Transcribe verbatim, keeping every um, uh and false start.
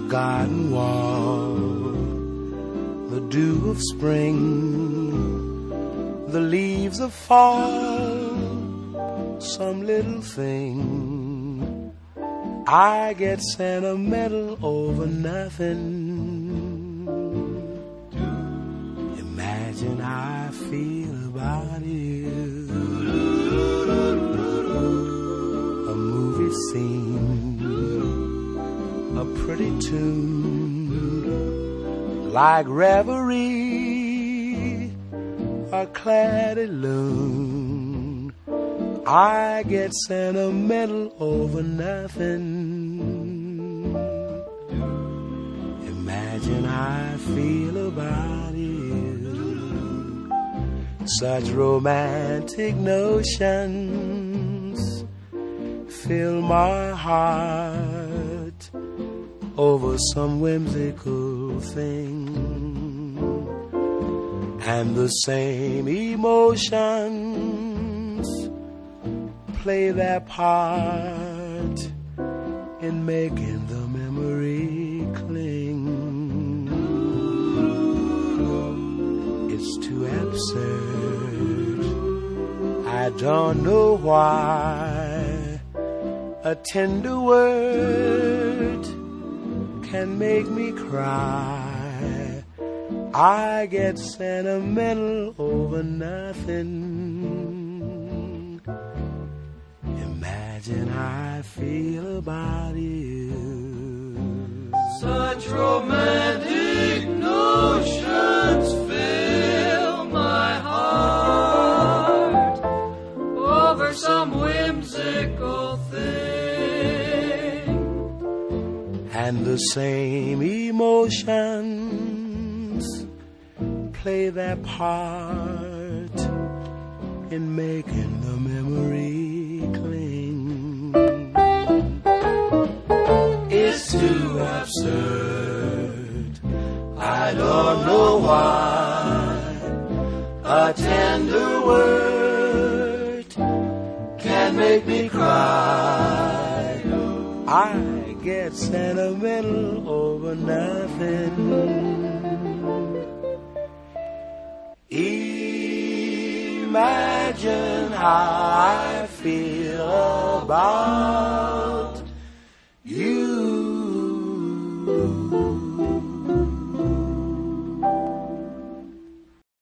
garden wall, the dew of spring, the leaves of fall, some little thing. I get sentimental over nothing. Imagine how I feel about you. A movie scene, a pretty tune, like Reverie or Claddy Loon. I get sentimental over nothing. Imagine how I feel about you. Such romantic notions fill my heart over some whimsical thing, and the same emotions play their part in making the memory cling. It's too absurd, I don't know why. A tender word can make me cry. I get sentimental over nothing. Imagine how I feel about you. Such romantic notions fill my heart over some whimsical thing, and the same emotions play their part in making the memory cling. It's too absurd, I don't know why. A tender word can make me cry. I get sentimental over nothing. Imagine how I feel about you.